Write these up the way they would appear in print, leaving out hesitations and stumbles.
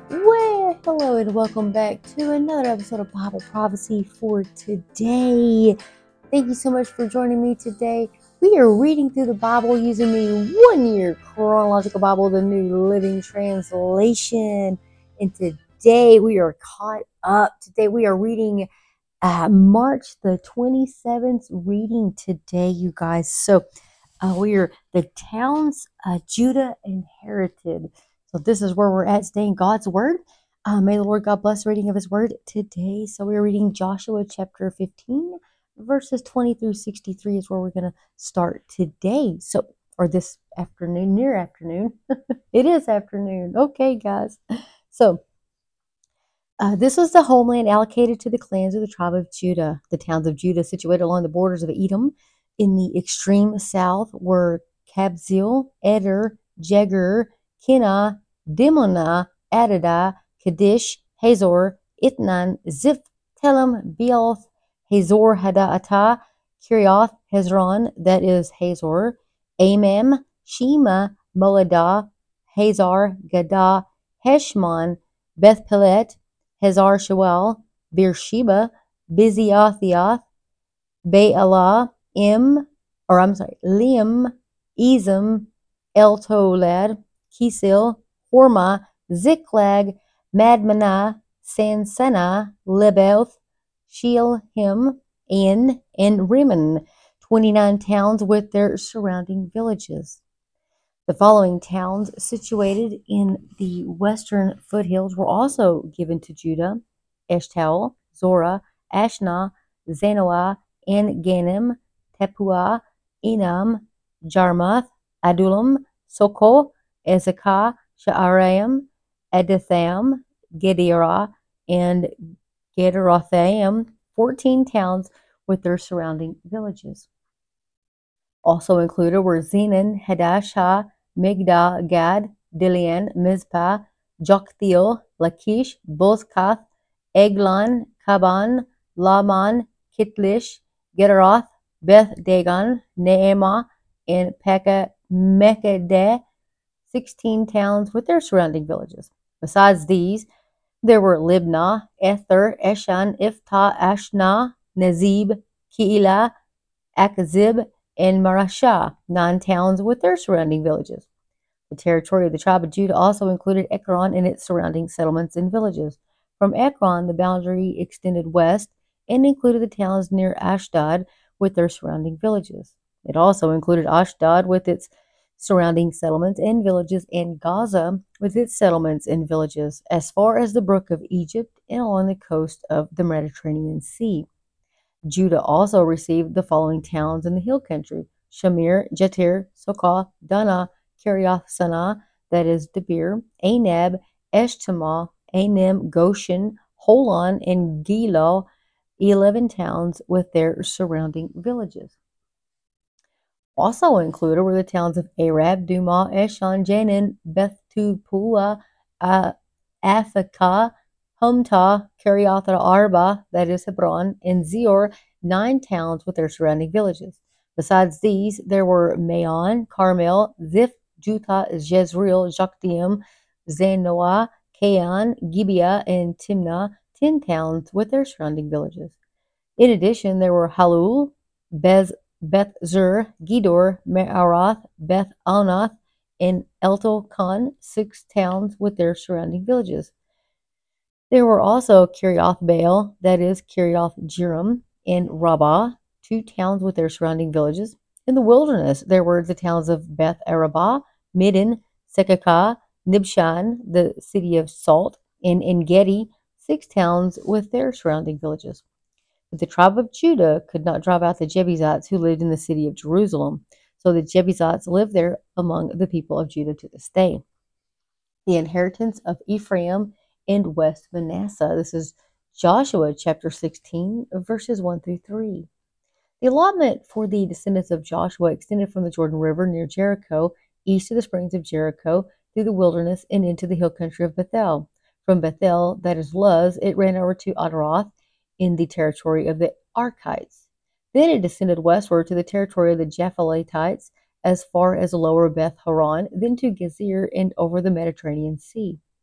Well, hello and welcome back to another episode of Bible Prophecy for today. Thank you so much for joining me today. We are reading through the Bible using the 1 year chronological Bible, the New Living Translation. And today we are caught up. Today we are reading March the 27th, reading today, you guys. So we are the towns Judah inherited. So this is where we're at today in God's Word. May the Lord God bless the reading of His Word today. So we're reading Joshua chapter 15, verses 20 through 63 is where we're going to start today. So, or this afternoon, near afternoon. It is afternoon. Okay, guys. So, this was the homeland allocated to the clans of the tribe of Judah. The towns of Judah situated along the borders of Edom. In the extreme south were Kabzeel, Eder, Jegur, Kinah, Dimonah, Adada, Kadesh, Hazor, Itnan, Ziph, Telem, Bealoth, Hazor Hadata, Kirioth, Hezron, that is Hazor, Amam, Shema, Moladah, Hazar, Gadah, Heshmon, Beth Pelet, Hazar Shual, Beersheba, Biziothioth, Baalah, Lim, Ezem, Eltolad, Kisil, Hormah, Ziklag, Madmanah, Sansana, Leboth, Sheilhim, and Rimmon, 29 towns with their surrounding villages. The following towns situated in the western foothills were also given to Judah: Eshtaol, Zorah, Ashna, Zanoah, En Ganim, Tepuah, Enam, Jarmuth, Adullam, Soko, Ezekah, Sha'araim, Edatham, Gederah, and Gederothaim, 14 towns with their surrounding villages. Also included were Zenan, Hadashah, Migdal, Gad, Dilian, Mizpah, Joktheel, Lachish, Bozkath, Eglon, Kaban, Laman, Kitlish, Gederoth, Beth Dagon, Neemah, and Mekadeh, 16 towns with their surrounding villages. Besides these, there were Libnah, Ether, Eshan, Iftah, Ashna, Nazib, Keilah, Akzib, and Marashah, 9 towns with their surrounding villages. The territory of the tribe of Judah also included Ekron and its surrounding settlements and villages. From Ekron, the boundary extended west and included the towns near Ashdod with their surrounding villages. It also included Ashdod with its surrounding settlements and villages, and Gaza with its settlements and villages, as far as the brook of Egypt and along the coast of the Mediterranean Sea. Judah also received the following towns in the hill country: Shamir, Jatir, Sokoh, Dana, Kiriath Sanah, that is Debir, Anab, Eshtemoh, Anim, Goshen, Holon, and Gilo, 11 towns with their surrounding villages. Also included were the towns of Arab, Dumah, Eshon, Janin, Beth-Tupua, Aphekah, Humtah, Kiriath Arba, that is Hebron, and Zior, 9 towns with their surrounding villages. Besides these, there were Maon, Carmel, Ziph, Juttah, Jezreel, Jokdeam, Zanoah, Kayan, Gibeah, and Timnah, 10 towns with their surrounding villages. In addition, there were Halul, Beth Zur, Gedor, Me'arath, Beth Anath, and Eltolkan, 6 towns with their surrounding villages. There were also Kirioth Baal, that is Kirioth Jearim, and Rabbah, 2 towns with their surrounding villages. In the wilderness, there were the towns of Beth Arabah, Middin, Sekakah, Nibshan, the city of Salt, and Engedi, 6 towns with their surrounding villages. But the tribe of Judah could not drive out the Jebusites who lived in the city of Jerusalem. So the Jebusites lived there among the people of Judah to this day. The inheritance of Ephraim and West Manasseh. This is Joshua chapter 16, verses 1 through 3. The allotment for the descendants of Joshua extended from the Jordan River near Jericho, east of the springs of Jericho, through the wilderness and into the hill country of Bethel. From Bethel, that is Luz, it ran over to Adaroth in the territory of the Arkites. Then it descended westward to the territory of the Japhletites as far as lower Beth Horon, then to Gezer and over the Mediterranean Sea.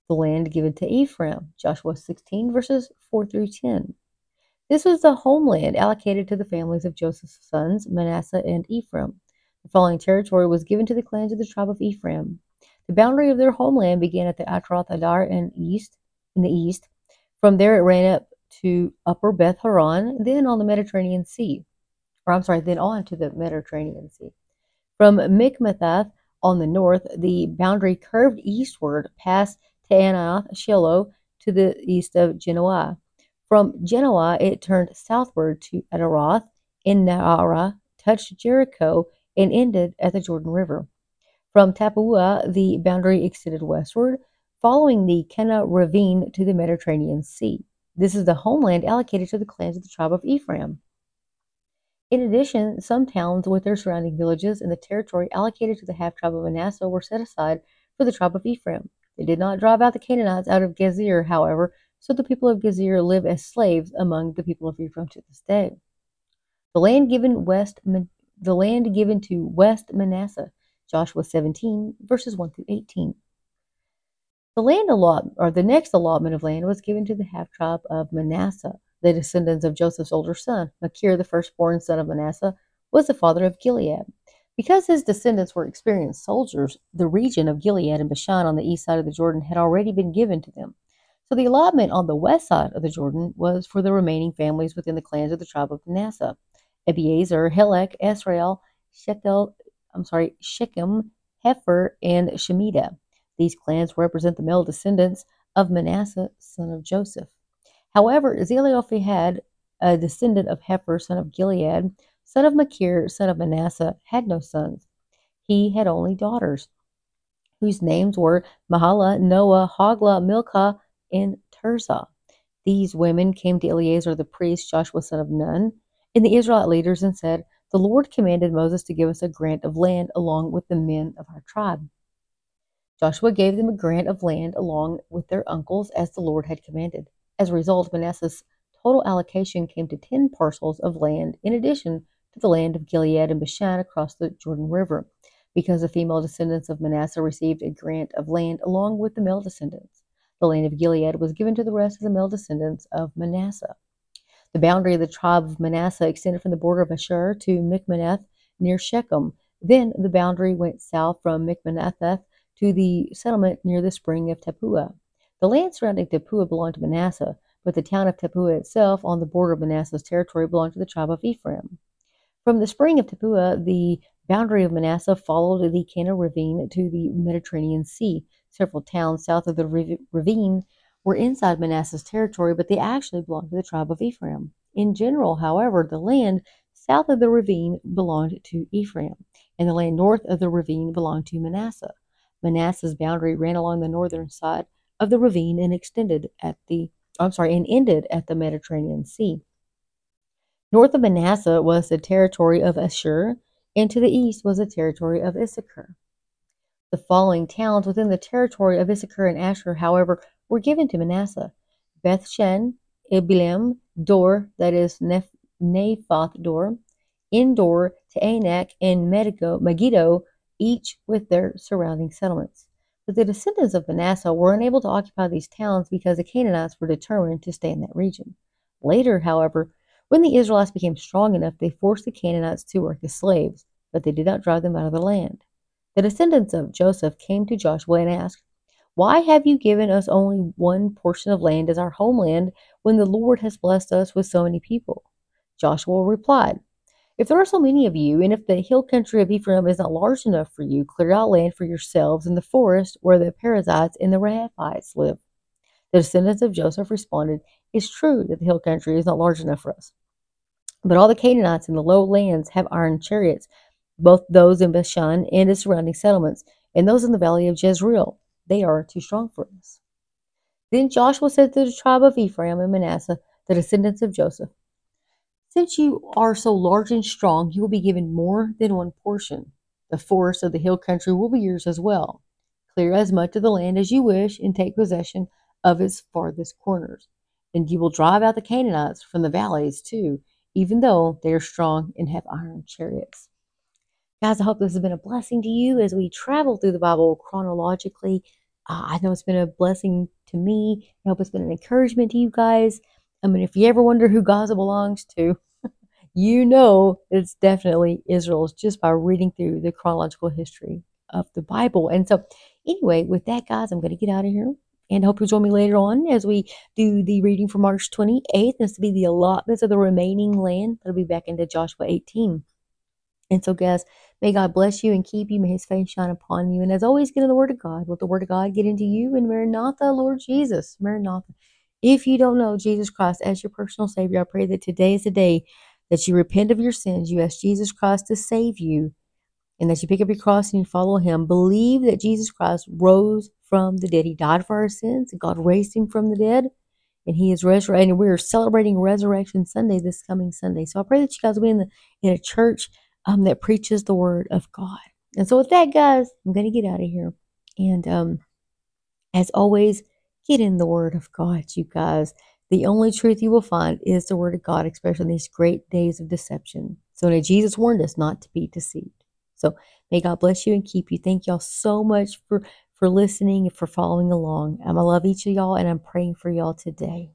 The land given to Ephraim, Joshua 16, verses 4 through 10. This was the homeland allocated to the families of Joseph's sons, Manasseh and Ephraim. The following territory was given to the clans of the tribe of Ephraim. The boundary of their homeland began at the Atroth Adar in the east. From there it ran up to Upper Beth Horon, then on the Mediterranean Sea. Then on to the Mediterranean Sea. From Mikmethath on the north, the boundary curved eastward past Taanath Shiloh to the east of Genoa. From Genoa, it turned southward to Adaroth in Naara, touched Jericho, and ended at the Jordan River. From Tapua, the boundary extended westward, following the Kenna Ravine to the Mediterranean Sea. This is the homeland allocated to the clans of the tribe of Ephraim. In addition, some towns with their surrounding villages in the territory allocated to the half-tribe of Manasseh were set aside for the tribe of Ephraim. They did not drive out the Canaanites out of Gezer, however, so the people of Gezer live as slaves among the people of Ephraim to this day. The land given to West Manasseh, Joshua 17, verses 1 through 18. The next allotment of land was given to the half-tribe of Manasseh. The descendants of Joseph's older son, Machir, the firstborn son of Manasseh, was the father of Gilead. Because his descendants were experienced soldiers, the region of Gilead and Bashan on the east side of the Jordan had already been given to them. So the allotment on the west side of the Jordan was for the remaining families within the clans of the tribe of Manasseh: Abiezer, Helek, Esrael, Shechem, Hefer, and Shemitah. These clans represent the male descendants of Manasseh, son of Joseph. However, Zelophehad, a descendant of Hefer, son of Gilead, son of Machir, son of Manasseh, had no sons. He had only daughters, whose names were Mahlah, Noah, Hoglah, Milcah, and Tirzah. These women came to Eleazar the priest, Joshua son of Nun, and the Israelite leaders, and said, "The Lord commanded Moses to give us a grant of land along with the men of our tribe." Joshua gave them a grant of land along with their uncles as the Lord had commanded. As a result, Manasseh's total allocation came to 10 parcels of land in addition to the land of Gilead and Bashan across the Jordan River, because the female descendants of Manasseh received a grant of land along with the male descendants. The land of Gilead was given to the rest of the male descendants of Manasseh. The boundary of the tribe of Manasseh extended from the border of Asher to Michmanath near Shechem. Then the boundary went south from Michmanath to the settlement near the spring of Tapua. The land surrounding Tapua belonged to Manasseh, but the town of Tapua itself on the border of Manasseh's territory belonged to the tribe of Ephraim. From the spring of Tapua, the boundary of Manasseh followed the Kana Ravine to the Mediterranean Sea. Several towns south of the ravine were inside Manasseh's territory, but they actually belonged to the tribe of Ephraim. In general, however, the land south of the ravine belonged to Ephraim, and the land north of the ravine belonged to Manasseh. Manasseh's boundary ran along the northern side of the ravine and ended at the Mediterranean Sea. North of Manasseh was the territory of Asher, and to the east was the territory of Issachar. The following towns within the territory of Issachar and Asher, however, were given to Manasseh: Bethshan, Ibleam, Dor, that is Naphoth Dor, Endor, Teanak, and Megiddo, each with their surrounding settlements. But the descendants of Manasseh were unable to occupy these towns because the Canaanites were determined to stay in that region. Later, however, when the Israelites became strong enough, they forced the Canaanites to work as slaves, but they did not drive them out of the land. The descendants of Joseph came to Joshua and asked, "Why have you given us only one portion of land as our homeland when the Lord has blessed us with so many people?" Joshua replied, "If there are so many of you, and if the hill country of Ephraim is not large enough for you, clear out land for yourselves in the forest where the Perizzites and the Rephaites live." The descendants of Joseph responded, "It's true that the hill country is not large enough for us, but all the Canaanites in the lowlands have iron chariots, both those in Bashan and its surrounding settlements, and those in the valley of Jezreel. They are too strong for us." Then Joshua said to the tribe of Ephraim and Manasseh, the descendants of Joseph, "Since you are so large and strong, you will be given more than one portion. The forest of the hill country will be yours as well. Clear as much of the land as you wish and take possession of its farthest corners. And you will drive out the Canaanites from the valleys too, even though they are strong and have iron chariots." Guys, I hope this has been a blessing to you as we travel through the Bible chronologically. I know it's been a blessing to me. I hope it's been an encouragement to you guys. I mean, if you ever wonder who Gaza belongs to, you know it's definitely Israel's just by reading through the chronological history of the Bible. And so, anyway, with that, guys, I'm going to get out of here. And I hope you'll join me later on as we do the reading for March 28th. This will be the allotments of the remaining land. That'll be back into Joshua 18. And so, guys, may God bless you and keep you. May his face shine upon you. And as always, get in the Word of God. Let the Word of God get into you. And Maranatha, Lord Jesus. Maranatha. If you don't know Jesus Christ as your personal Savior, I pray that today is the day that you repent of your sins. You ask Jesus Christ to save you. And that you pick up your cross and you follow him. Believe that Jesus Christ rose from the dead. He died for our sins. And God raised him from the dead. And he is resurrected. And we're celebrating Resurrection Sunday this coming Sunday. So I pray that you guys will be in a church that preaches the word of God. And so with that, guys, I'm going to get out of here. And as always, get in the word of God, you guys. The only truth you will find is the word of God, especially in these great days of deception. So now Jesus warned us not to be deceived. So may God bless you and keep you. Thank y'all so much for listening and for following along. I love each of y'all, and I'm praying for y'all today.